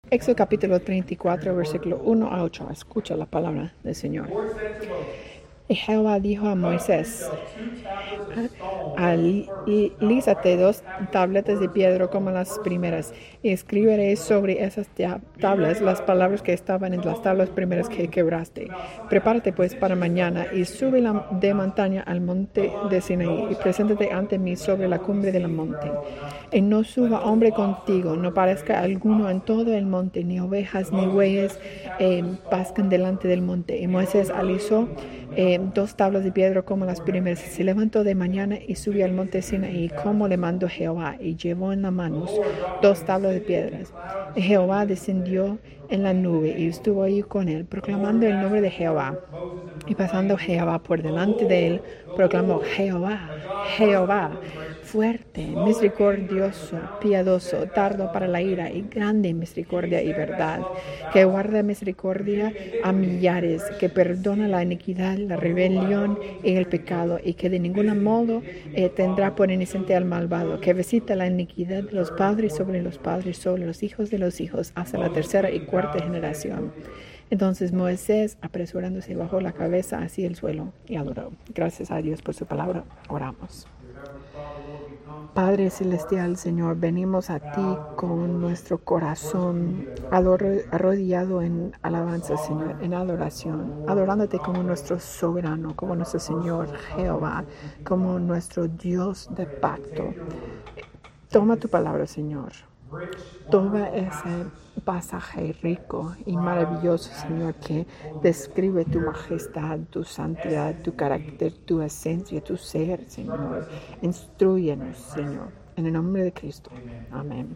Éxodo capítulo 34, versículo 1 a 8. Escucha la palabra del Señor. Y Jehová dijo a Moisés: alízate 2 tabletas de piedra como las primeras, y escribiré sobre esas tablas las palabras que estaban en las tablas primeras que quebraste. Prepárate pues para mañana, y sube de montaña al monte de Sinaí, y preséntate ante mí sobre la cumbre del monte. Y no suba hombre contigo, no parezca alguno en todo el monte, ni ovejas ni bueyes pascan delante del monte. Y Moisés alisó 2 tablas de piedra como las primeras. Se levantó de mañana y subió al monte Sinaí, como le mandó Jehová, y llevó en las manos 2 tablas de piedras. Y Jehová descendió en la nube y estuvo ahí con él, proclamando el nombre de Jehová. Y pasando Jehová por delante de él, proclamó: Jehová, Jehová, fuerte, misericordioso, piadoso, tardo para la ira y grande en misericordia y verdad, que guarda misericordia a millares, que perdona la iniquidad, la rebelión y el pecado, y que de ningún modo tendrá por inocente al malvado, que visita la iniquidad de los padres, sobre los hijos de los hijos, hasta la 3ª y 4ª generación. Entonces Moisés, apresurándose, bajó la cabeza hacia el suelo y adoró. Gracias a Dios por su palabra. Oramos. Padre celestial, Señor, venimos a ti con nuestro corazón arrodillado en alabanza, Señor, en adoración, adorándote como nuestro soberano, como nuestro Señor Jehová, como nuestro Dios de pacto. Toma tu palabra, Señor. Toma ese pasaje rico y maravilloso, Señor, que describe tu majestad, tu santidad, tu carácter, tu esencia, tu ser, Señor. Instrúyenos, Señor, en el nombre de Cristo. Amén.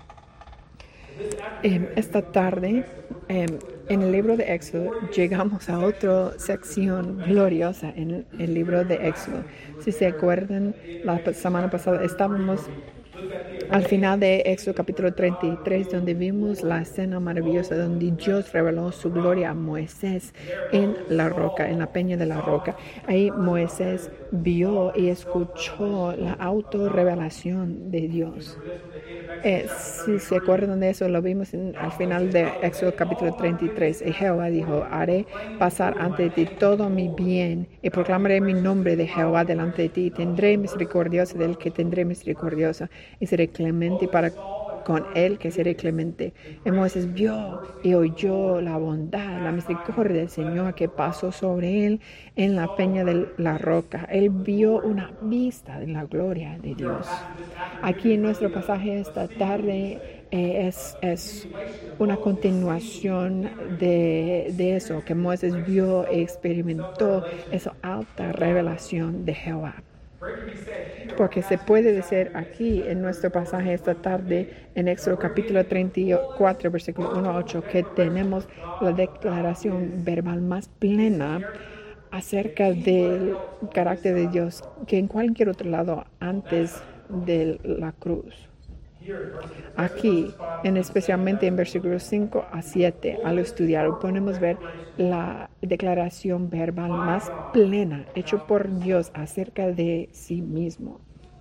Esta tarde, en el libro de Éxodo, llegamos a otra sección gloriosa en el libro de Éxodo. Si se acuerdan, la semana pasada estábamos al final de Éxodo capítulo 33, donde vimos la escena maravillosa donde Dios reveló su gloria a Moisés en la roca, en la peña de la roca. Ahí Moisés vio y escuchó la autorrevelación de Dios. Si se acuerdan de eso, lo vimos al final de Éxodo capítulo 33. Y Jehová dijo: haré pasar ante ti todo mi bien, y proclamaré mi nombre de Jehová delante de ti. Tendré misericordiosa del que tendré misericordiosa, y seré clemente para con él que seré clemente. Y Moisés vio y oyó la bondad, la misericordia del Señor que pasó sobre él en la peña de la roca. Él vio una vista de la gloria de Dios. Aquí en nuestro pasaje esta tarde es una continuación de eso que Moisés vio y experimentó, esa alta revelación de Jehová. Porque se puede decir aquí en nuestro pasaje esta tarde, en Éxodo capítulo 34, versículo 1 a 8, que tenemos la declaración verbal más plena acerca del carácter de Dios que en cualquier otro lado antes de la cruz. Aquí, especialmente en versículos 5 a 7, al estudiar, podemos ver la declaración verbal más plena hecha por Dios acerca de sí mismo.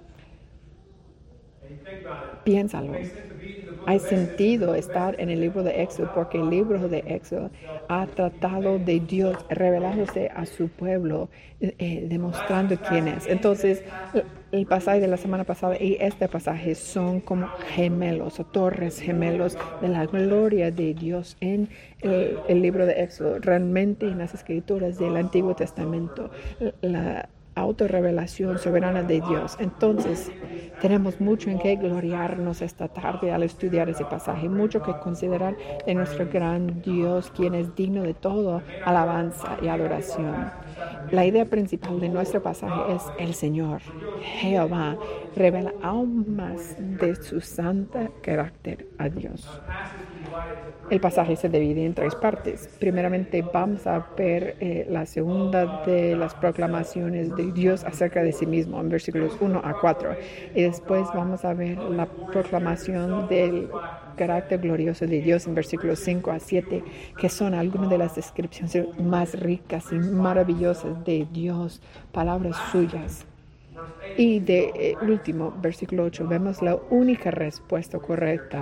Piénsalo. Hay sentido estar en el libro de Éxodo porque el libro de Éxodo ha tratado de Dios revelándose a su pueblo, demostrando quién es. Entonces, el pasaje de la semana pasada y este pasaje son como gemelos o torres gemelos de la gloria de Dios en el libro de Éxodo. Realmente en las escrituras del Antiguo Testamento, la autorrevelación soberana de Dios. Entonces, tenemos mucho en qué gloriarnos esta tarde al estudiar ese pasaje, mucho que considerar de nuestro gran Dios, quien es digno de todo alabanza y adoración. La idea principal de nuestro pasaje es el Señor, Jehová, revela aún más de su santo carácter a Dios. El pasaje se divide en 3 partes. Primeramente vamos a ver la segunda de las proclamaciones de Dios acerca de sí mismo en versículos 1 a 4. Y después vamos a ver la proclamación del carácter glorioso de Dios en versículos 5 a 7, que son algunas de las descripciones más ricas y maravillosas de Dios, palabras suyas. Y de último, versículo 8, vemos la única respuesta correcta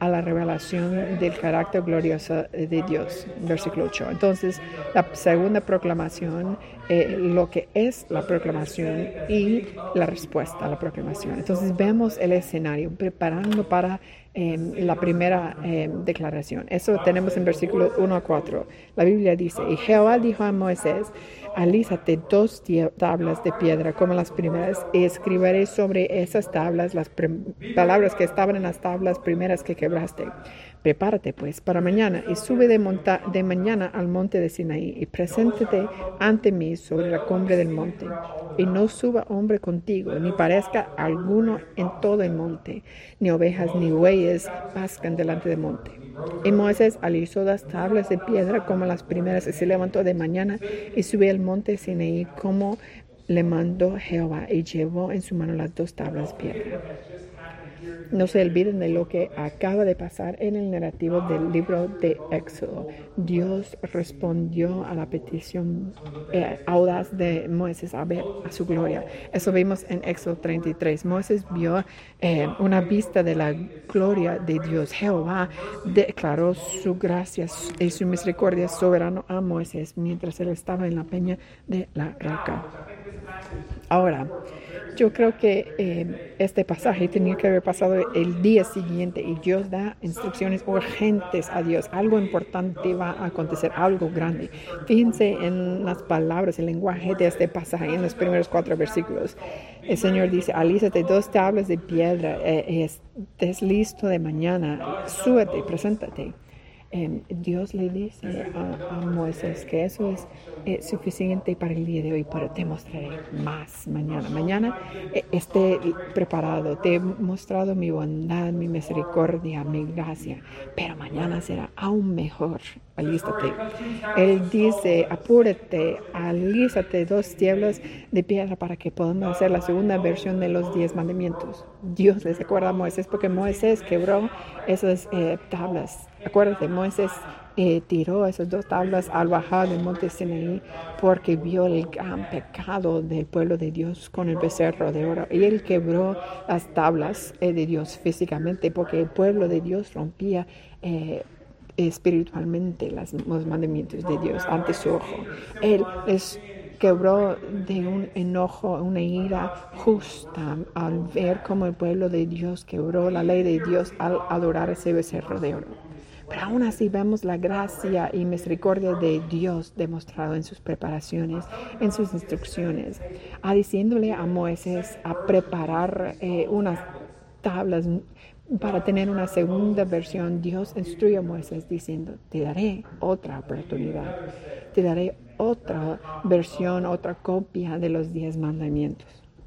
a la revelación del carácter glorioso de Dios. Versículo 8. Entonces, la segunda proclamación, lo que es la proclamación y la respuesta a la proclamación. Entonces, vemos el escenario preparando para la primera declaración. Eso tenemos en versículos 1 a 4. La Biblia dice, y Jehová dijo a Moisés, alízate 2 tablas de piedra como las primeras y escribiré sobre esas tablas las palabras que estaban en las tablas primeras que quebraste. Prepárate pues para mañana y sube de mañana al monte de Sinaí y preséntate ante mí sobre la cumbre del monte. Y no suba hombre contigo, ni parezca alguno en todo el monte, ni ovejas ni bueyes pascan delante del monte. Y Moisés alisó las tablas de piedra como las primeras y se levantó de mañana y subió al monte Sinaí como le mandó Jehová y llevó en su mano las 2 tablas de piedra. No se olviden de lo que acaba de pasar en el narrativo del libro de Éxodo. Dios respondió a la petición audaz de Moisés a ver a su gloria. Eso vimos en Éxodo 33. Moisés vio una vista de la gloria de Dios. Jehová declaró su gracia y su misericordia soberano a Moisés mientras él estaba en la peña de la roca. Ahora, yo creo que este pasaje tenía que haber pasado el día siguiente y Dios da instrucciones urgentes a Dios. Algo importante va a acontecer, algo grande. Fíjense en las palabras, el lenguaje de este pasaje en los primeros 4 versículos. El Señor dice, alízate 2 tablas de piedra, estés listo de mañana, súbete, preséntate. Dios le dice a Moisés que eso es suficiente para el día de hoy, pero te mostraré más mañana. Mañana esté preparado, te he mostrado mi bondad, mi misericordia, mi gracia, pero mañana será aún mejor. Alístate. Él dice, apúrate, alízate 2 tablas de piedra para que podamos hacer la segunda versión de los 10 mandamientos. Dios les recuerda a Moisés porque Moisés quebró esas tablas. Acuérdate, Moisés tiró esas 2 tablas al bajar del monte Sinaí porque vio el gran pecado del pueblo de Dios con el becerro de oro. Y él quebró las tablas de Dios físicamente porque el pueblo de Dios rompía espiritualmente los mandamientos de Dios ante su ojo. Él les quebró de un enojo, una ira justa al ver cómo el pueblo de Dios quebró la ley de Dios al adorar ese becerro de oro. Pero aún así vemos la gracia y misericordia de Dios demostrado en sus preparaciones, en sus instrucciones, diciéndole a Moisés a preparar unas tablas para tener una segunda versión. Dios instruye a Moisés diciendo, te daré otra oportunidad, te daré otra versión, otra copia de los 10 mandamientos.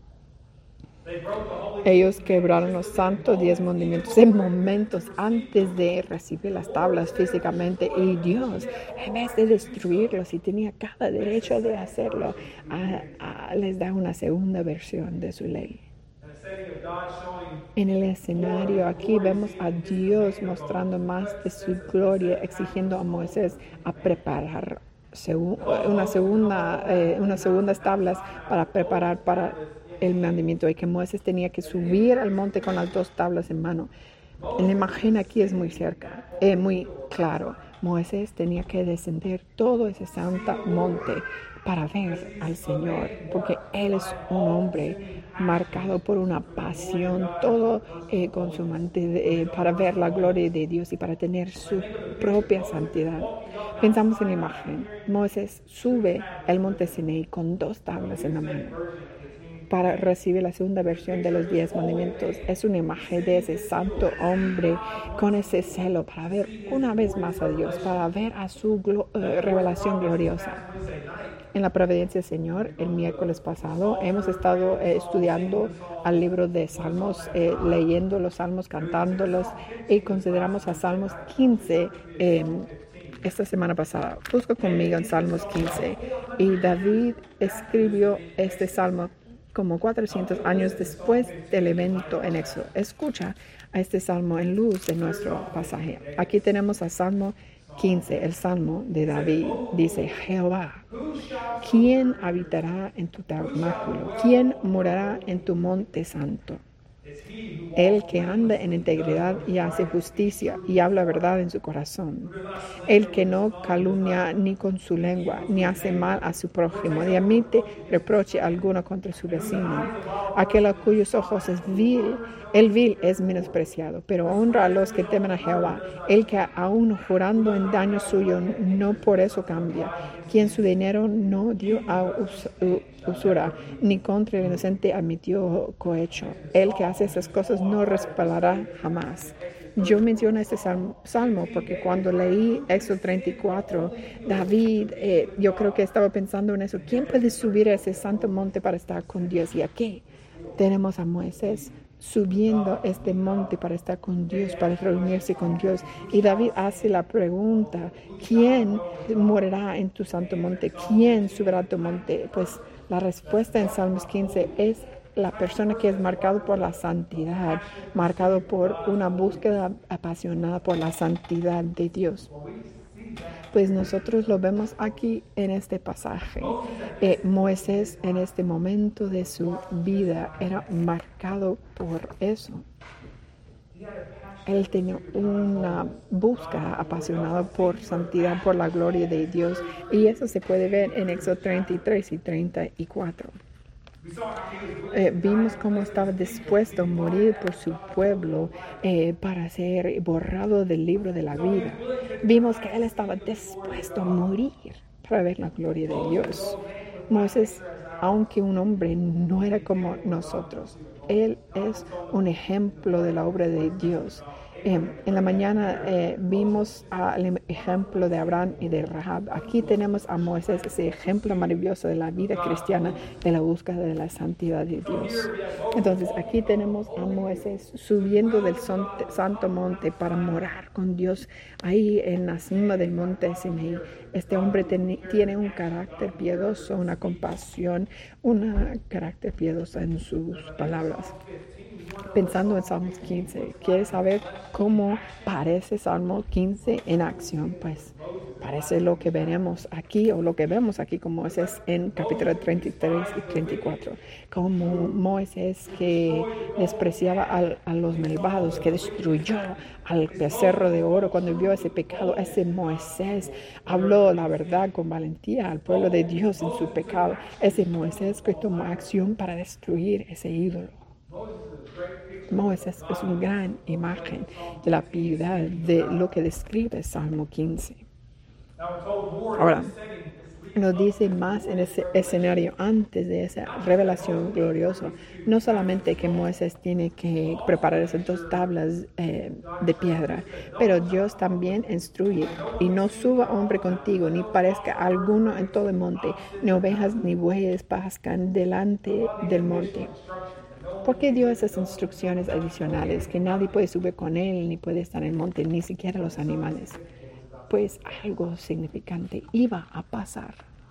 Ellos quebraron los santos 10 mandamientos en momentos antes de recibir las tablas físicamente y Dios, en vez de destruirlos y tenía cada derecho de hacerlo, les da una segunda versión de su ley. En el escenario aquí vemos a Dios mostrando más de su gloria, exigiendo a Moisés a preparar unas segundas tablas para preparar para el mandamiento y que Moisés tenía que subir al monte con las 2 tablas en mano. La imagen aquí es muy muy claro. Moisés tenía que descender todo ese santo monte para ver al Señor, porque Él es un hombre marcado por una pasión todo consumante para ver la gloria de Dios y para tener su propia santidad. Pensamos en la imagen. Moisés sube al monte Sinaí con 2 tablas en la mano para recibir la segunda versión de los 10 mandamientos. Es una imagen de ese santo hombre con ese celo para ver una vez más a Dios, para ver a su revelación gloriosa. En la providencia del Señor, el miércoles pasado, hemos estado estudiando al libro de Salmos, leyendo los Salmos, cantándolos, y consideramos a Salmos 15 esta semana pasada. Busca conmigo en Salmos 15. Y David escribió este salmo como 400 años después del evento en Éxodo. Escucha a este salmo en luz de nuestro pasaje. Aquí tenemos al Salmo 15, el Salmo de David. Dice, Jehová, ¿quién habitará en tu tabernáculo? ¿Quién morará en tu monte santo? el que anda en integridad y hace justicia y habla verdad en su corazón, el que no calumnia ni con su lengua, ni hace mal a su prójimo, ni admite reproche alguno contra su vecino, aquel a cuyos ojos es vil, el vil es menospreciado, pero honra a los que temen a Jehová, el que aun jurando en daño suyo no por eso cambia, quien su dinero no dio a usura, ni contra el inocente admitió cohecho. El que hace esas cosas no resbalará jamás. Yo menciono este salmo porque cuando leí Éxodo 34, David, yo creo que estaba pensando en eso. ¿Quién puede subir a ese santo monte para estar con Dios? Y aquí tenemos a Moisés subiendo este monte para estar con Dios, para reunirse con Dios. Y David hace la pregunta, ¿quién morará en tu santo monte? ¿Quién subirá a tu monte? Pues la respuesta en Salmos 15 es la persona que es marcado por la santidad, marcado por una búsqueda apasionada por la santidad de Dios. Pues nosotros lo vemos aquí en este pasaje. Moisés en este momento de su vida era marcado por eso. Él tenía una búsqueda apasionada por santidad, por la gloria de Dios. Y eso se puede ver en Éxodo 33 y 34. Vimos cómo estaba dispuesto a morir por su pueblo para ser borrado del libro de la vida. Vimos que él estaba dispuesto a morir para ver la gloria de Dios. Moisés, aunque un hombre, no era como nosotros. Él es un ejemplo de la obra de Dios. En la mañana vimos el ejemplo de Abraham y de Rahab. Aquí tenemos a Moisés, ese ejemplo maravilloso de la vida cristiana, de la búsqueda de la santidad de Dios. Entonces aquí tenemos a Moisés subiendo del santo monte para morar con Dios ahí en la cima del monte Sinaí. Este hombre tiene un carácter piadoso, una compasión, un carácter piadoso en sus palabras. Pensando en Salmos 15, ¿quieres saber cómo parece Salmo 15 en acción? Pues parece lo que veremos aquí o lo que vemos aquí con Moisés en capítulo 33 y 34. Como Moisés que despreciaba a los malvados, que destruyó al becerro de oro cuando vio ese pecado. Ese Moisés habló la verdad con valentía al pueblo de Dios en su pecado. Ese Moisés que tomó acción para destruir ese ídolo. Moisés es una gran imagen de la piedad de lo que describe Salmo 15. Ahora, nos dice más en ese escenario antes de esa revelación gloriosa. No solamente que Moisés tiene que preparar esas 2 tablas de piedra, pero Dios también instruye. Y no suba hombre contigo, ni parezca alguno en todo el monte, ni ovejas ni bueyes pascan delante del monte. ¿Por qué dio esas instrucciones adicionales? Que nadie puede subir con él, ni puede estar en el monte, ni siquiera los animales. Pues algo significante iba a pasar.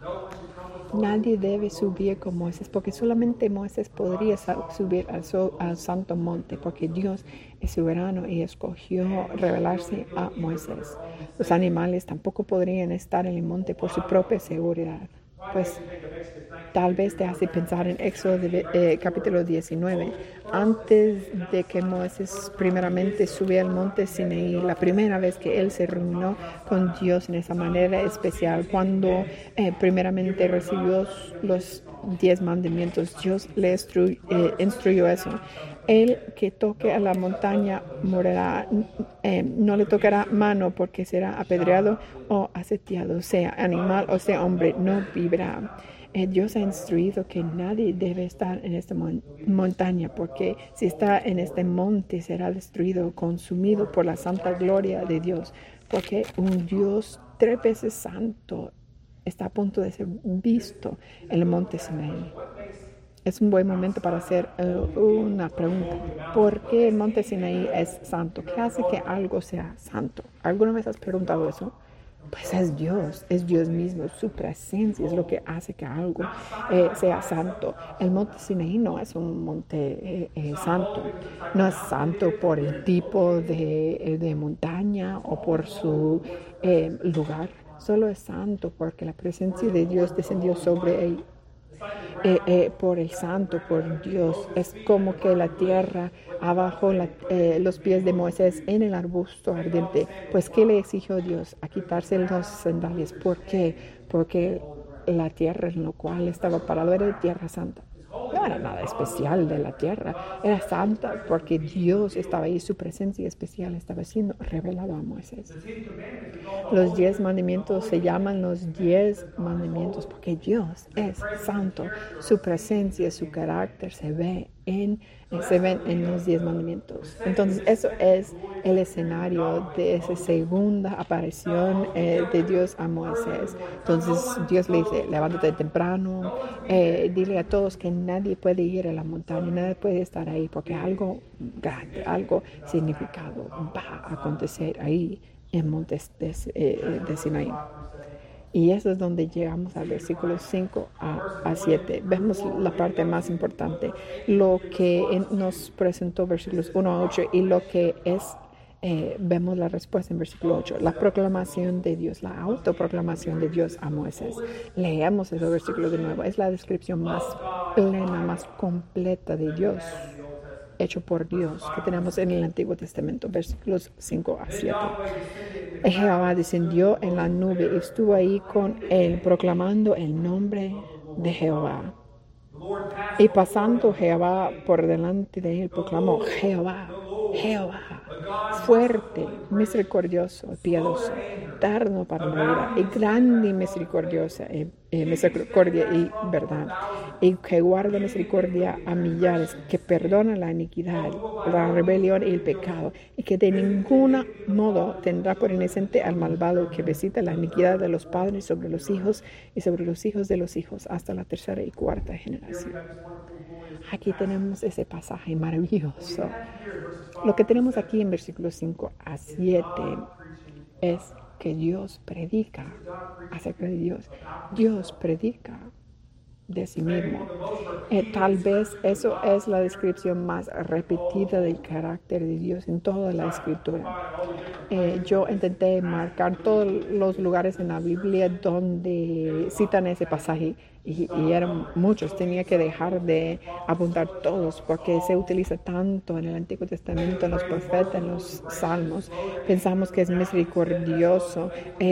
Nadie debe subir con Moisés, porque solamente Moisés podría subir al santo monte, porque Dios es soberano y escogió revelarse a Moisés. Los animales tampoco podrían estar en el monte por su propia seguridad. Pues tal vez te hace pensar en Éxodo capítulo 19. Antes de que Moisés primeramente subiera al monte Sinaí, la primera vez que él se reunió con Dios en esa manera especial, cuando primeramente recibió los 10 mandamientos, Dios le instruyó eso. El que toque a la montaña morirá, no le tocará mano porque será apedreado o asetiado, sea animal o sea hombre, no vivirá. Dios ha instruido que nadie debe estar en esta montaña, porque si está en este monte será destruido, consumido por la santa gloria de Dios, porque un Dios 3 veces santo está a punto de ser visto en el monte Sinaí. Es un buen momento para hacer una pregunta. ¿Por qué el monte Sinaí es santo? ¿Qué hace que algo sea santo? ¿Alguna vez has preguntado eso? Pues es Dios mismo, su presencia es lo que hace que algo sea santo. El monte Sinaí no es un monte santo, no es santo por el tipo de montaña o por su lugar, solo es santo porque la presencia de Dios descendió sobre él. por el santo, por Dios. Es como que la tierra abajo, los pies de Moisés en el arbusto ardiente. Pues, ¿qué le exigió Dios? A quitarse los sandalias. ¿Por qué? Porque la tierra en la cual estaba parado era tierra santa. No era nada especial de la tierra, era santa porque Dios estaba ahí, su presencia especial estaba siendo revelado a Moisés. Los 10 mandamientos se llaman los 10 mandamientos porque Dios es santo, su presencia, su carácter se ven en los 10 mandamientos. Entonces, eso es el escenario de esa segunda aparición de Dios a Moisés. Entonces, Dios le dice, levántate temprano, dile a todos que nadie puede ir a la montaña, nadie puede estar ahí, porque algo grande, algo significado va a acontecer ahí en montes de Sinaí. Y eso es donde llegamos al versículo 5 a 7. Vemos la parte más importante, lo que nos presentó versículos 1 a 8 y lo que es, vemos la respuesta en versículo 8, la proclamación de Dios, la autoproclamación de Dios a Moisés. Leemos ese versículo de nuevo, es la descripción más plena, más completa de Dios, hecho por Dios, que tenemos en el Antiguo Testamento, versículos 5 a 7. Jehová descendió en la nube y estuvo ahí con él, proclamando el nombre de Jehová. Y pasando Jehová por delante de él, proclamó, Jehová, Jehová, fuerte, misericordioso, piadoso, tardo para la ira, y grande misericordiosa, misericordia y verdad, y que guarda misericordia a millares, que perdona la iniquidad, la rebelión y el pecado, y que de ningún modo tendrá por inocente al malvado, que visita la iniquidad de los padres sobre los hijos y sobre los hijos de los hijos, hasta la tercera y cuarta generación. Aquí tenemos ese pasaje maravilloso. Lo que tenemos aquí en versículos 5 a 7 es que Dios predica acerca de Dios. Dios predica de sí mismo. Tal vez eso es la descripción más repetida del carácter de Dios en toda la escritura. Yo intenté marcar todos los lugares en la Biblia donde citan ese pasaje y eran muchos. Tenía que dejar de apuntar todos porque se utiliza tanto en el Antiguo Testamento, en los profetas, en los salmos. Pensamos que es misericordioso,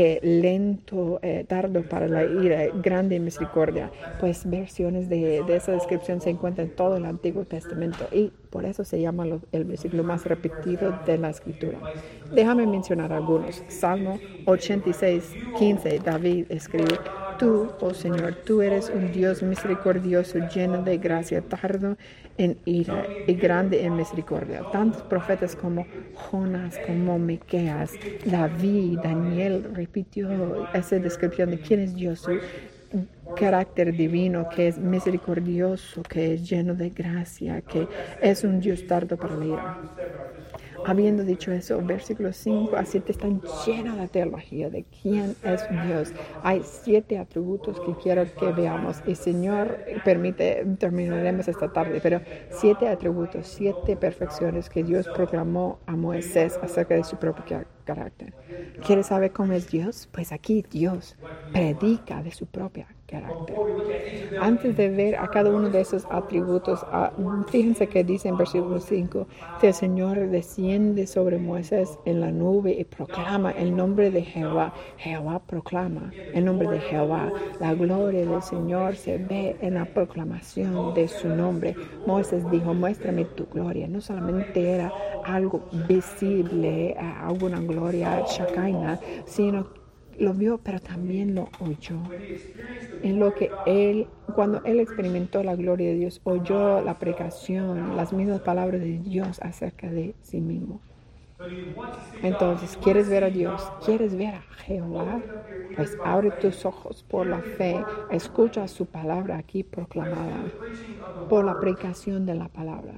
lento, tardo para la ira, grande en misericordia. Pues versiones de esa descripción se encuentran en todo el Antiguo Testamento y por eso se llama el versículo más repetido de la Escritura. Déjame mencionar algunos. Salmo 86, 15, David escribe, Tú, oh Señor, tú eres un Dios misericordioso, lleno de gracia, tardo en ira y grande en misericordia. Tantos profetas como Jonás, como Miqueas, David, Daniel repitió esa descripción de quién es Dios, su carácter divino, que es misericordioso, que es lleno de gracia, que es un Dios tardo para la ira. Habiendo dicho eso, versículos 5 a 7 están llenos de teología de quién es Dios. Hay 7 atributos que quiero que veamos. Y Señor, permite, terminaremos esta tarde, pero 7 atributos, 7 perfecciones que Dios proclamó a Moisés acerca de su propio carácter. ¿Quieres saber cómo es Dios? Pues aquí Dios predica de su propia carácter. Antes de ver a cada uno de esos atributos, fíjense que dice en versículo 5, que el Señor desciende sobre Moisés en la nube y proclama el nombre de Jehová. Jehová proclama el nombre de Jehová. La gloria del Señor se ve en la proclamación de su nombre. Moisés dijo, muéstrame tu gloria. No solamente era algo visible, alguna gloria shakaina, sino lo vio, pero también lo oyó. En lo que cuando él experimentó la gloria de Dios, oyó la predicación, las mismas palabras de Dios acerca de sí mismo. Entonces, ¿quieres ver a Dios? ¿Quieres ver a Jehová? Pues abre tus ojos por la fe, escucha su palabra aquí proclamada, por la predicación de la palabra.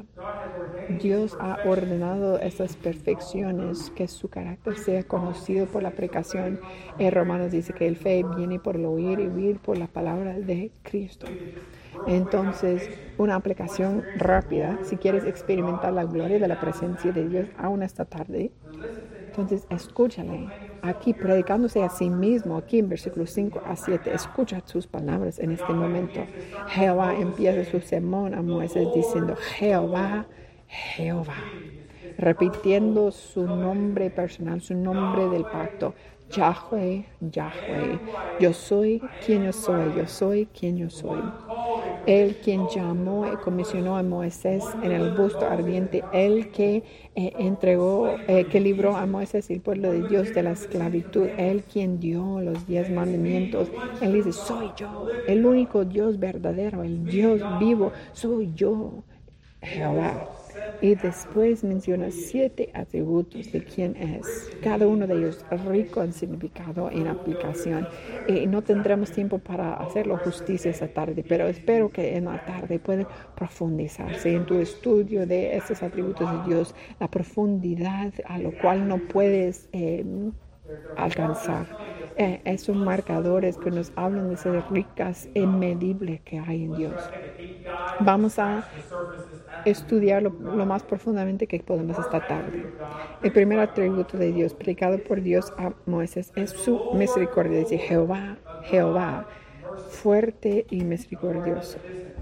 Dios ha ordenado estas perfecciones, que su carácter sea conocido por la predicación. En Romanos dice que el fe viene por el oír y oír por la palabra de Cristo. Entonces, una aplicación rápida, si quieres experimentar la gloria de la presencia de Dios aún esta tarde, entonces escúchale aquí predicándose a sí mismo, aquí en versículos 5 a 7. Escucha sus palabras en este momento. Jehová empieza su sermón a Moisés diciendo, Jehová, Jehová, repitiendo su nombre personal, su nombre del pacto. Yahweh, Yahweh, yo soy quien yo soy, yo soy quien yo soy. Él quien llamó y comisionó a Moisés en el busto ardiente, Él que que libró a Moisés y el pueblo de Dios de la esclavitud, Él quien dio los 10 mandamientos. Él dice, soy yo, el único Dios verdadero, el Dios vivo, soy yo, Jehová. Y después menciona 7 atributos de quién es, cada uno de ellos rico en significado, en aplicación. Y no tendremos tiempo para hacerlo justicia esta tarde, pero espero que en la tarde puedan profundizarse en tu estudio de estos atributos de Dios, la profundidad a lo cual no puedes alcanzar. Esos marcadores que nos hablan de ser ricas e medibles que hay en Dios. Vamos a estudiarlo lo más profundamente que podemos esta tarde. El primer atributo de Dios, predicado por Dios a Moisés, es su misericordia. Dice Jehová, Jehová, fuerte y misericordioso.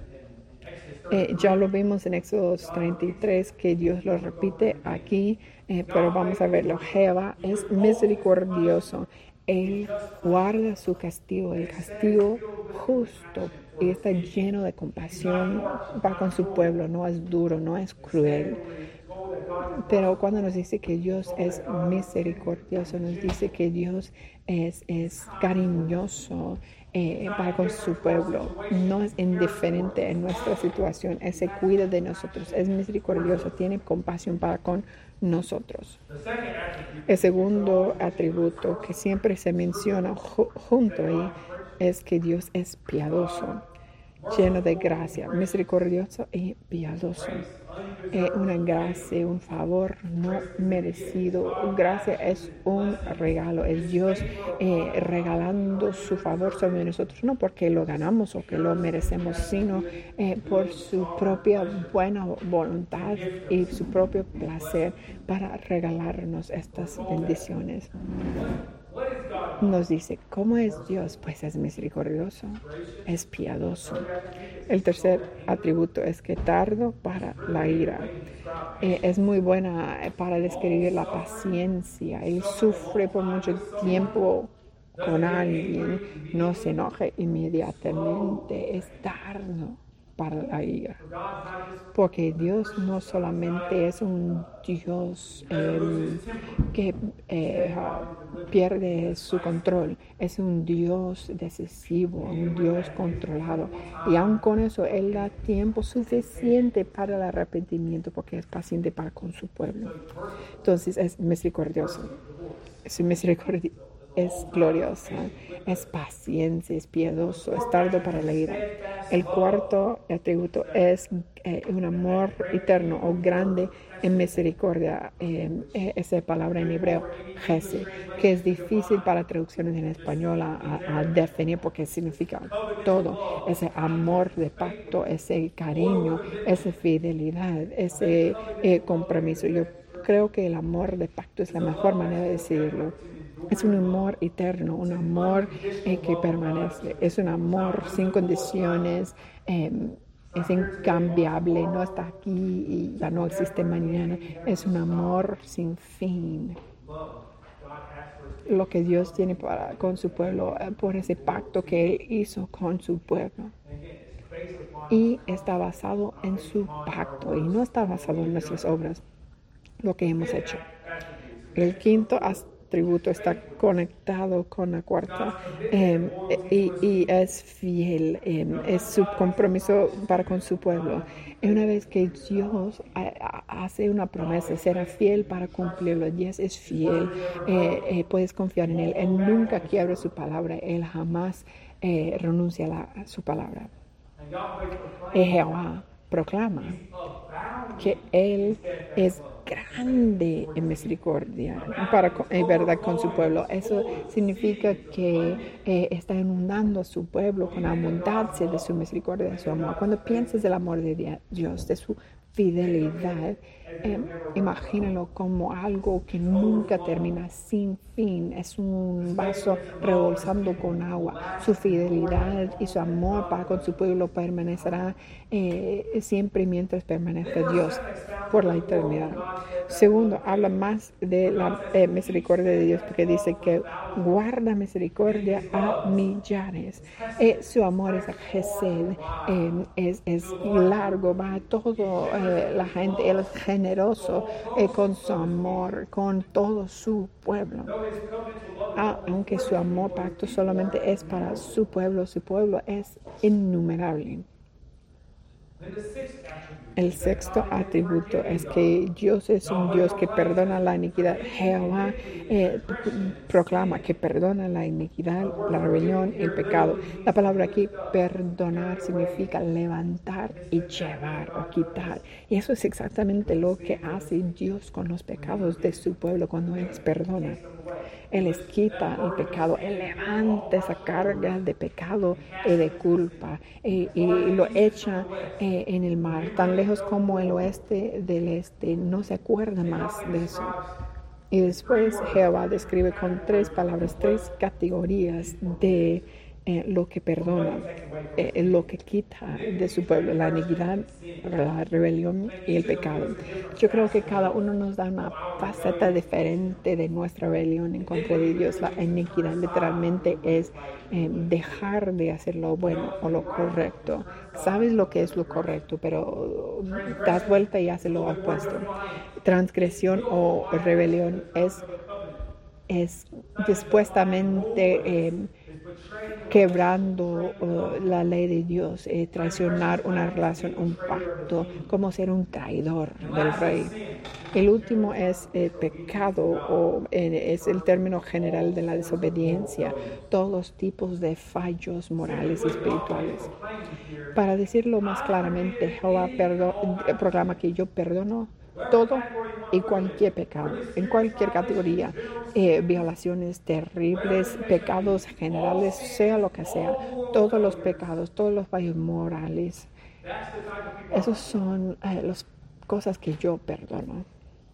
Ya lo vimos en Éxodo 33, que Dios lo repite aquí, pero vamos a verlo. Jehová es misericordioso. Él guarda su castigo, el castigo justo, y está lleno de compasión para con su pueblo. No es duro, no es cruel. Pero cuando nos dice que Dios es misericordioso, nos dice que Dios es cariñoso para con su pueblo. No es indiferente en nuestra situación. Él se cuida de nosotros. Es misericordioso, tiene compasión para con nosotros. El segundo atributo que siempre se menciona junto ahí es que Dios es piadoso, lleno de gracia, misericordioso y piadoso. Una gracia, un favor no merecido. Gracia es un regalo, es Dios regalando su favor sobre nosotros, no porque lo ganamos o que lo merecemos, sino por su propia buena voluntad y su propio placer para regalarnos estas bendiciones. Nos dice, ¿cómo es Dios? Pues es misericordioso, es piadoso. El tercer atributo es que tardo para la ira. Es muy buena para describir la paciencia. Él sufre por mucho tiempo con alguien, no se enoja inmediatamente, es tardo para la ira. Porque Dios no solamente es un Dios que pierde su control, es un Dios decisivo, un Dios controlado. Y aun con eso, Él da tiempo suficiente para el arrepentimiento porque es paciente para con su pueblo. Entonces es misericordioso. Su misericordia es gloriosa, es paciencia, es piadoso, es tardo para la ira. El cuarto atributo es un amor eterno o grande en misericordia. Esa palabra en hebreo, Hesed, que es difícil para traducciones en español a definir porque significa todo. Ese amor de pacto, ese cariño, esa fidelidad, ese compromiso. Yo creo que el amor de pacto es la mejor manera de decirlo. Es un amor eterno, un amor que permanece. Es un amor sin condiciones, es incambiable, no está aquí y ya no existe mañana. Es un amor sin fin. Lo que Dios tiene con su pueblo, por ese pacto que Él hizo con su pueblo. Y está basado en su pacto y no está basado en nuestras obras, lo que hemos hecho. El quinto atributo está conectado con la cuarta y es fiel, es su compromiso para con su pueblo. Y una vez que Dios hace una promesa, será fiel para cumplirlo. Dios es fiel, puedes confiar en Él. Él nunca quiebra su palabra, Él jamás renuncia a su palabra. Y Jehová proclama que Él es grande en misericordia en verdad con su pueblo. Eso significa que está inundando a su pueblo con abundancia de su misericordia, de su amor. Cuando piensas del amor de Dios, de su fidelidad. Imagínalo como algo que nunca termina, sin fin. Es un vaso rebosando con agua. Su fidelidad y su amor para con su pueblo permanecerá siempre mientras permanezca Dios por la eternidad. Segundo, habla más de la misericordia de Dios, porque dice que guarda misericordia a millares. Su amor es gesed, es largo, va a todo la gente. Él es generoso con su amor, con todo su pueblo. Aunque su amor pacto solamente es para su pueblo es innumerable. El sexto atributo es que Dios es un Dios que perdona la iniquidad. Jehová proclama que perdona la iniquidad, la rebelión y el pecado. La palabra aquí, perdonar, significa levantar y llevar o quitar. Y eso es exactamente lo que hace Dios con los pecados de su pueblo cuando Él les perdona. Él les quita el pecado, Él levanta esa carga de pecado y de culpa y lo echa en el mar, tan lejos como el oeste del este, no se acuerda más de eso. Y después Jehová describe con 3 palabras, 3 categorías de lo que perdona, lo que quita de su pueblo, la iniquidad, la rebelión y el pecado. Yo creo que cada uno nos da una faceta diferente de nuestra rebelión en contra de Dios. La iniquidad literalmente es dejar de hacer lo bueno o lo correcto. Sabes lo que es lo correcto, pero das vuelta y haces lo opuesto. Transgresión o rebelión es dispuestamente quebrando la ley de Dios, traicionar una relación, un pacto, como ser un traidor del rey. El último es pecado, o es el término general de la desobediencia, todos los tipos de fallos morales y espirituales. Para decirlo más claramente, Jehová proclama que yo perdono todo y cualquier pecado, en cualquier categoría, violaciones terribles, pecados generales, sea lo que sea, todos los pecados, todos los fallos morales, esos son las cosas que yo perdono.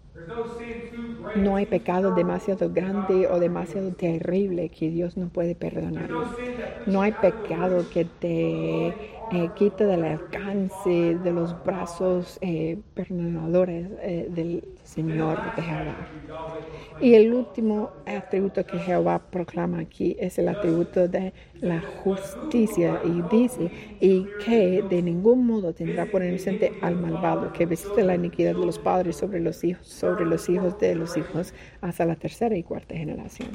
No hay pecado demasiado grande o demasiado terrible que Dios no puede perdonar. No hay pecado que te quite del alcance de los brazos perdonadores del Señor de Jehová. Y el último atributo que Jehová proclama aquí es el atributo de la justicia, y dice, y que de ningún modo tendrá por inocente al malvado, que visite la iniquidad de los padres sobre los hijos de los hijos, hasta la 3ª y 4ª generación.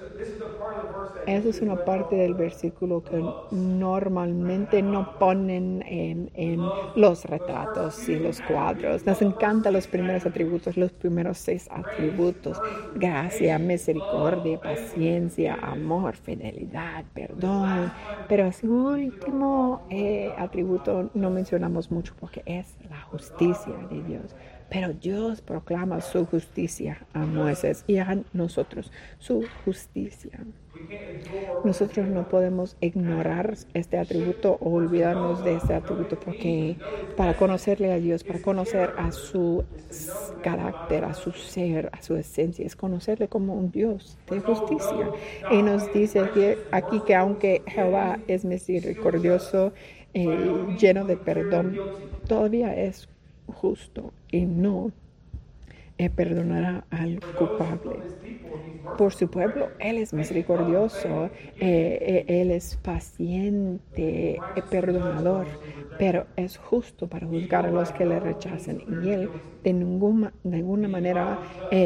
Esa es una parte del versículo que normalmente no ponen en los retratos y los cuadros. Nos encantan los primeros atributos, los primeros 6 atributos: gracia, misericordia, paciencia, amor, fidelidad, perdón. Pero ese último atributo no mencionamos mucho porque es la justicia de Dios. Pero Dios proclama su justicia a Moisés y a nosotros, su justicia. Nosotros no podemos ignorar este atributo o olvidarnos de este atributo, porque para conocerle a Dios, para conocer a su carácter, a su ser, a su esencia, es conocerle como un Dios de justicia. Y nos dice aquí que aunque Jehová es misericordioso, lleno de perdón, todavía es justo y no perdonará al culpable. Por su pueblo, Él es misericordioso, Él es paciente, perdonador, pero es justo para juzgar a los que le rechazan. Y Él de ninguna manera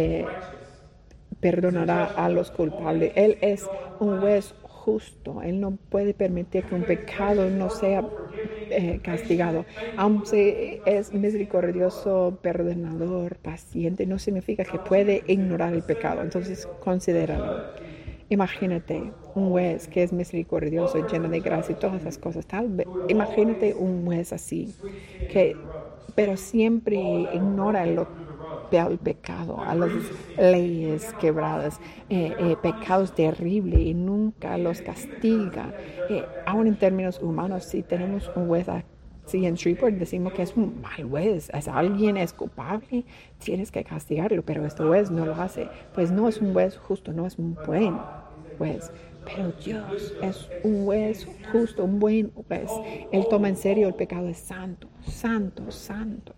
perdonará a los culpables. Él es un juez justo. Él no puede permitir que un pecado no sea castigado. Aunque es misericordioso, perdonador, paciente, no significa que puede ignorar el pecado. Entonces, considéralo. Imagínate un juez que es misericordioso, lleno de gracia y todas esas cosas. Imagínate un juez así, pero siempre ignora el pecado, a las leyes quebradas, pecados terribles, y nunca los castiga. Aún en términos humanos, si tenemos un juez Si en Shreveport decimos que es un mal juez, es alguien es culpable, tienes que castigarlo, pero este juez no lo hace. Pues no es un juez justo, no es un buen juez. Pero Dios es un juez justo, un buen juez. Él toma en serio el pecado, es santo, santo, santo.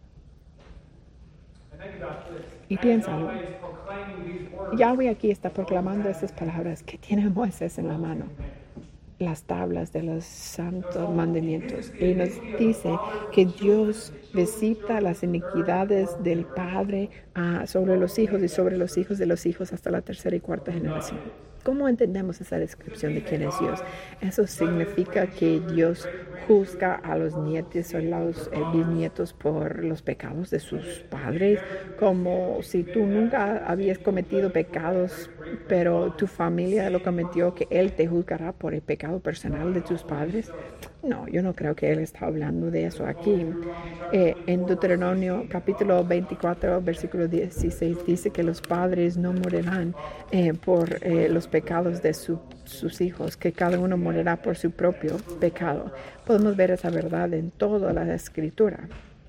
Y piénsalo. Yahweh aquí está proclamando estas palabras que tiene Moisés en la mano, las tablas de los santos mandamientos. Y nos dice que Dios visita las iniquidades del Padre sobre los hijos y sobre los hijos de los hijos hasta la tercera y cuarta generación. ¿Cómo entendemos esa descripción de quién es Dios? Eso significa que Dios juzga a los nietos o los bisnietos por los pecados de sus padres, como si tú nunca habías cometido pecados, pero tu familia lo cometió, que Él te juzgará por el pecado personal de tus padres. No, yo no creo que Él está hablando de eso aquí. En Deuteronomio capítulo 24, versículo 16, dice que los padres no morirán por los pecados de sus hijos, que cada uno morirá por su propio pecado. Podemos ver esa verdad en toda la Escritura.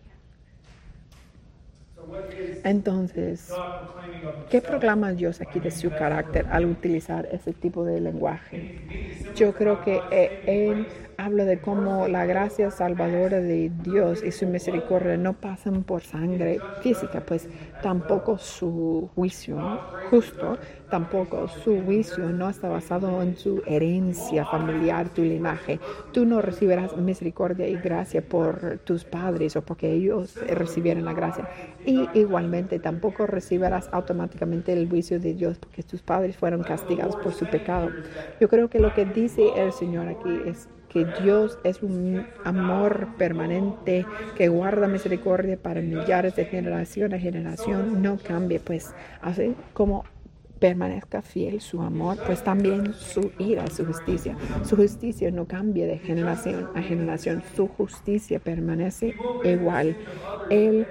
Entonces, ¿qué proclama Dios aquí de su carácter al utilizar ese tipo de lenguaje? Yo creo que Él habla de cómo la gracia salvadora de Dios y su misericordia no pasan por sangre física, pues tampoco su juicio justo, tampoco su juicio no está basado en su herencia familiar, tu linaje. Tú no recibirás misericordia y gracia por tus padres o porque ellos recibieron la gracia. Y igualmente tampoco recibirás automáticamente el juicio de Dios porque tus padres fueron castigados por su pecado. Yo creo que lo que dice el Señor aquí es que Dios es un amor permanente que guarda misericordia para millares de generación a generación, no cambie, pues así como permanezca fiel su amor, pues también su ira, su justicia. Su justicia no cambia de generación a generación, su justicia permanece igual. Él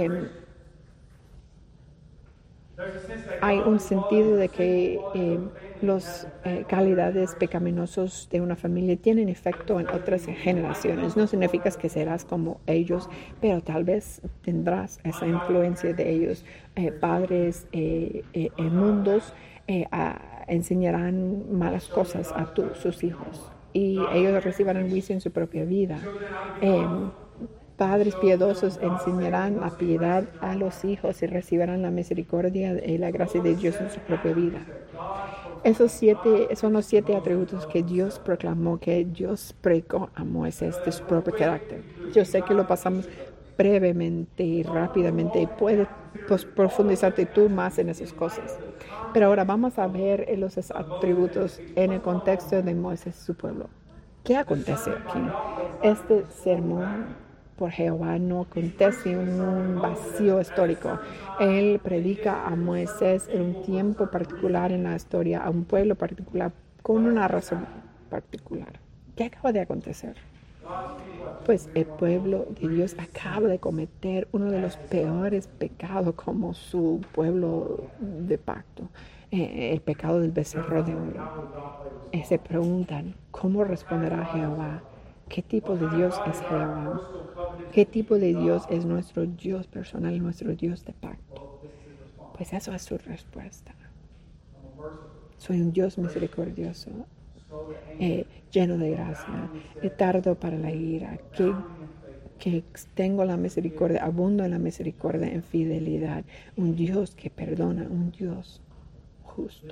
hay un sentido de que las calidades pecaminosas de una familia tienen efecto en otras generaciones. No significa que serás como ellos, pero tal vez tendrás esa influencia de ellos. Padres inmundos enseñarán malas cosas a sus hijos y ellos recibirán juicio en su propia vida. Padres piadosos enseñarán la piedad a los hijos y recibirán la misericordia y la gracia de Dios en su propia vida. Esos son los 7 atributos que Dios proclamó, que Dios predicó a Moisés de su propio carácter. Yo sé que lo pasamos brevemente y rápidamente y puedes profundizarte tú más en esas cosas. Pero ahora vamos a ver los atributos en el contexto de Moisés y su pueblo. ¿Qué acontece aquí? Este sermón por Jehová no acontece en un vacío histórico. Él predica a Moisés en un tiempo particular en la historia, a un pueblo particular, con una razón particular. ¿Qué acaba de acontecer? Pues el pueblo de Dios acaba de cometer uno de los peores pecados como su pueblo de pacto, el pecado del becerro de oro. Se preguntan, ¿cómo responderá Jehová? ¿Qué tipo de Dios es Jehová? ¿Qué tipo de Dios es nuestro Dios personal, nuestro Dios de pacto? Pues eso es su respuesta. Soy un Dios misericordioso, lleno de gracia, tardo para la ira, que tengo la misericordia, abundo en la misericordia, en fidelidad, un Dios que perdona, un Dios justo.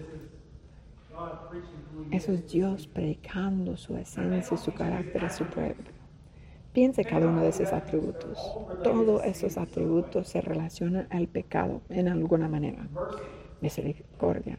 Eso es Dios predicando su esencia, su carácter a su pueblo. Piense cada uno de esos atributos. Todos esos atributos se relacionan al pecado en alguna manera. Misericordia.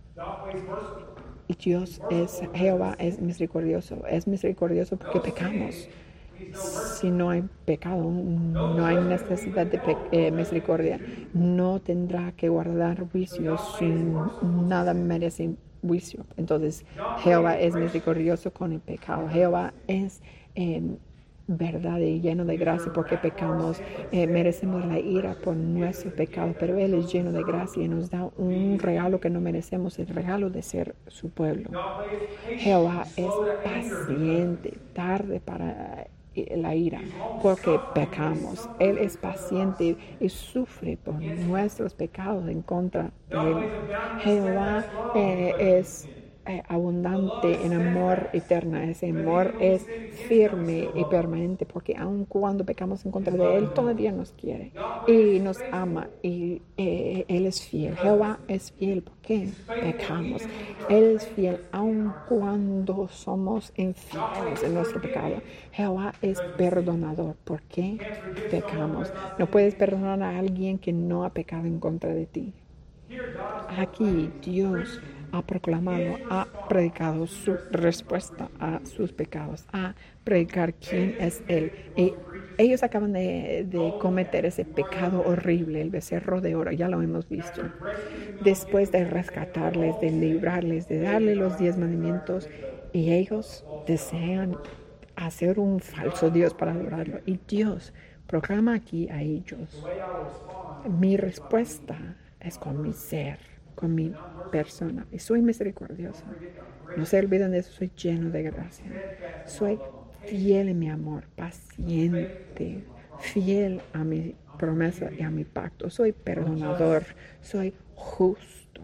Y Jehová es misericordioso porque pecamos. Si no hay pecado, no hay necesidad de misericordia. No tendrá que guardar juicio si nada merece juicio. Entonces, Jehová es misericordioso con el pecado. Jehová es verdad y lleno de gracia porque pecamos. Merecemos la ira por nuestro pecado, pero Él es lleno de gracia y nos da un regalo que no merecemos, el regalo de ser su pueblo. Jehová es paciente, tarde para la ira porque pecamos. Él es paciente y sufre por nuestros pecados en contra de Él. Jehová es abundante en amor eterno. Ese amor es firme y permanente porque aun cuando pecamos en contra de Él, todavía nos quiere y nos ama y Él es fiel. Jehová es fiel porque pecamos. Él es fiel aun cuando somos infieles en nuestro pecado. Jehová es perdonador porque pecamos. No puedes perdonar a alguien que no ha pecado en contra de ti. Aquí Dios ha proclamado, ha predicado su respuesta a sus pecados, a predicar quién es Él. Y ellos acaban de cometer ese pecado horrible, el becerro de oro, ya lo hemos visto. Después de rescatarles, de librarles, de darle los 10 mandamientos, y ellos desean hacer un falso Dios para adorarlo. Y Dios proclama aquí a ellos: mi respuesta es con mi ser, con mi persona. Y soy misericordiosa. No se olviden de eso, soy lleno de gracia. Soy fiel en mi amor, paciente, fiel a mi promesa y a mi pacto. Soy perdonador, soy justo.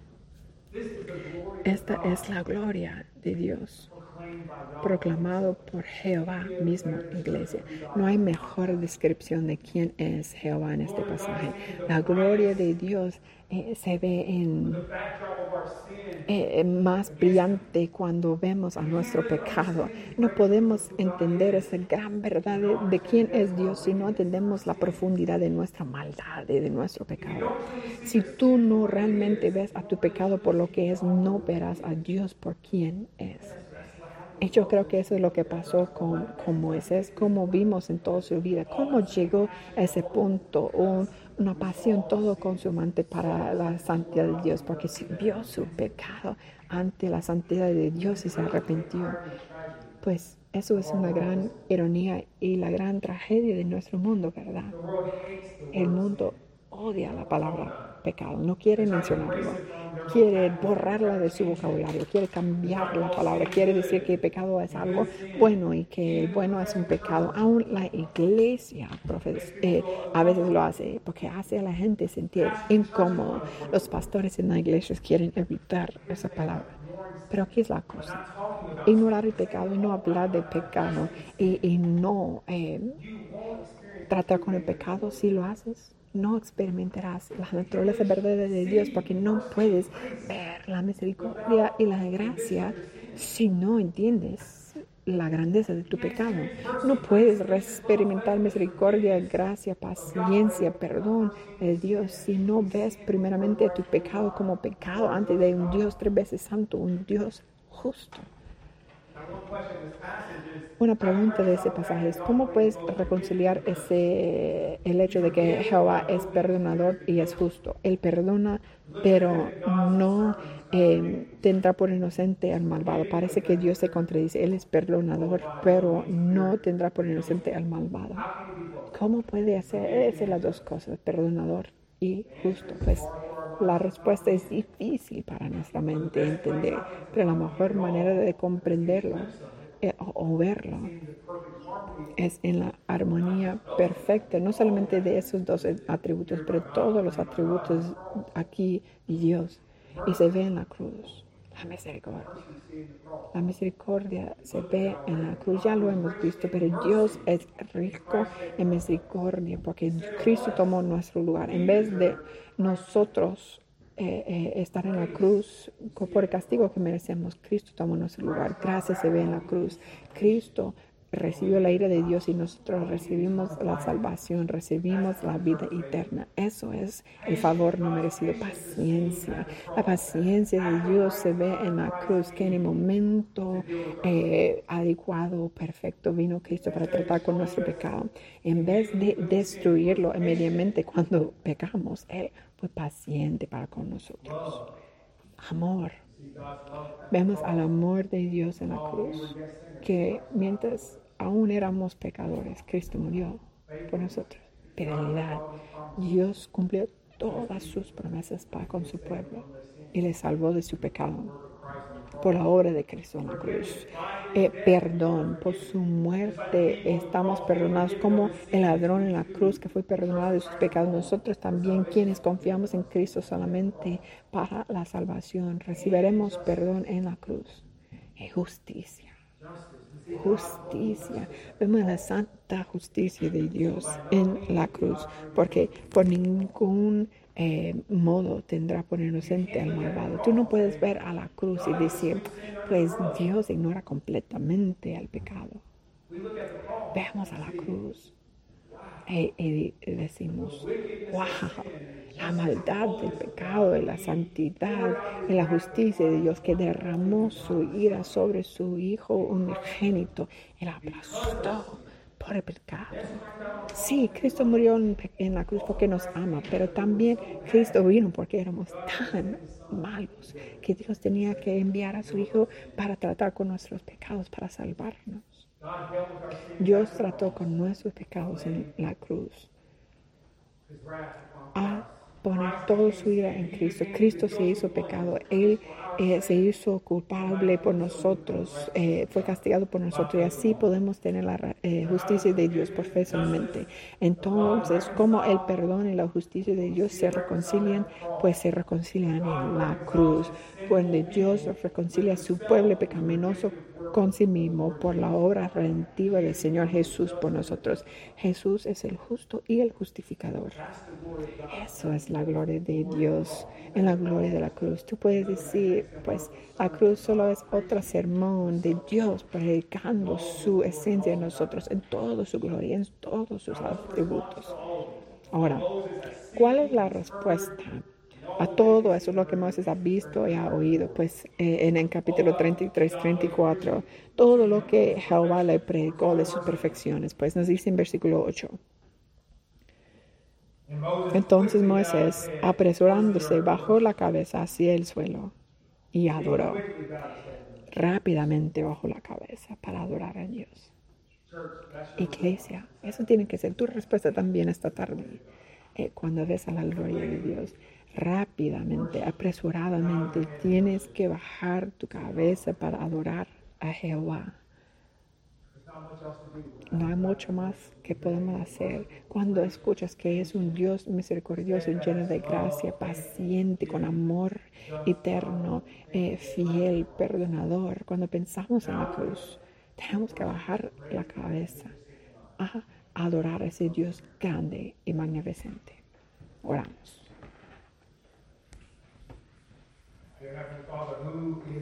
Esta es la gloria de Dios, proclamado por Jehová mismo, iglesia. No hay mejor descripción de quién es Jehová en este pasaje. La gloria de Dios se ve más brillante cuando vemos a nuestro pecado. No podemos entender esa gran verdad de quién es Dios si no entendemos la profundidad de nuestra maldad y de nuestro pecado. Si tú no realmente ves a tu pecado por lo que es, no verás a Dios por quién es. Y yo creo que eso es lo que pasó con Moisés, como vimos en toda su vida, cómo llegó a ese punto, una pasión todo consumante para la santidad de Dios, porque vio su pecado ante la santidad de Dios y se arrepintió. Pues eso es una gran ironía y la gran tragedia de nuestro mundo, ¿verdad? El mundo odia la palabra pecado, no quiere mencionarlo, quiere borrarla de su vocabulario, quiere cambiar la palabra, quiere decir que pecado es algo bueno y que bueno es un pecado. Aún la iglesia a veces lo hace porque hace a la gente sentir incómodo. Los pastores en la iglesia quieren evitar esa palabra. Pero aquí es la cosa: ignorar el pecado y no hablar del pecado y no tratar con el pecado. Si lo haces, no experimentarás la naturaleza verdadera de Dios, porque no puedes ver la misericordia y la gracia si no entiendes la grandeza de tu pecado. No puedes experimentar misericordia, gracia, paciencia, perdón de Dios si no ves primeramente tu pecado como pecado ante de un Dios 3 veces santo, un Dios justo. Una pregunta de ese pasaje es: ¿cómo puedes reconciliar el hecho de que Jehová es perdonador y es justo? Él perdona, pero no tendrá por inocente al malvado. Parece que Dios se contradice. Él es perdonador, pero no tendrá por inocente al malvado. ¿Cómo puede hacer las dos cosas, perdonador y justo? Pues la respuesta es difícil para nuestra mente entender, pero la mejor manera de comprenderlo o verlo es en la armonía perfecta, no solamente de esos dos atributos, pero todos los atributos aquí de Dios. Y se ve en la cruz la misericordia. La misericordia se ve en la cruz, ya lo hemos visto, pero Dios es rico en misericordia porque Cristo tomó nuestro lugar. En vez de nosotros estar en la cruz por el castigo que merecemos, Cristo tomó nuestro lugar. Gracias se ve en la cruz. Cristo recibió la ira de Dios y nosotros recibimos la salvación, recibimos la vida eterna. Eso es el favor no merecido, paciencia. La paciencia de Dios se ve en la cruz, que en el momento adecuado, perfecto, vino Cristo para tratar con nuestro pecado. En vez de destruirlo inmediatamente cuando pecamos, Él fue paciente para con nosotros. Amor. Vemos al amor de Dios en la cruz, que mientras aún éramos pecadores, Cristo murió por nosotros. Fidelidad. Dios cumplió todas sus promesas para con su pueblo y le salvó de su pecado. por la obra de Cristo en la cruz. Perdón, por su muerte estamos perdonados como el ladrón en la cruz que fue perdonado de sus pecados. Nosotros también, quienes confiamos en Cristo solamente para la salvación, recibiremos perdón en la cruz. Y justicia. Justicia. Vemos la santa justicia de Dios en la cruz, porque por ningún modo tendrá por inocente al malvado. Tú no puedes ver a la cruz y decir, pues Dios ignora completamente al pecado. Veamos a la cruz y decimos, wow, la maldad del pecado, y la santidad y la justicia de Dios que derramó su ira sobre su Hijo unigénito y la aplastó por el pecado. Sí, Cristo murió en la cruz porque nos ama, pero también Cristo vino porque éramos tan malos que Dios tenía que enviar a su Hijo para tratar con nuestros pecados, para salvarnos. Dios trató con nuestros pecados en la cruz a poner toda su ira en Cristo. Cristo se hizo pecado. Él se hizo culpable por nosotros, fue castigado por nosotros, y así podemos tener la justicia de Dios por fe solamente. Entonces, como el perdón y la justicia de Dios se reconcilian, pues se reconcilian en la cruz, cuando Dios reconcilia a su pueblo pecaminoso con sí mismo por la obra redentiva del Señor Jesús por nosotros. Jesús es el justo y el justificador. Eso es la gloria de Dios en la gloria de la cruz. Tú puedes decir, pues la cruz solo es otro sermón de Dios predicando su esencia en nosotros, en toda su gloria, en todos sus atributos. Ahora, ¿cuál es la respuesta a todo eso, lo que Moisés ha visto y ha oído? Pues en el capítulo 33, 34, todo lo que Jehová le predicó de sus perfecciones, pues nos dice en versículo 8. Entonces Moisés, apresurándose, bajó la cabeza hacia el suelo y adoró. Rápidamente bajó la cabeza para adorar a Dios. Iglesia, eso tiene que ser tu respuesta también esta tarde. Cuando ves a la gloria de Dios, rápidamente, apresuradamente, tienes que bajar tu cabeza para adorar a Jehová. No hay mucho más que podemos hacer cuando escuchas que es un Dios misericordioso, lleno de gracia, paciente, con amor eterno, fiel, perdonador. Cuando pensamos en la cruz, tenemos que bajar la cabeza a adorar a ese Dios grande y magnificente. Oramos.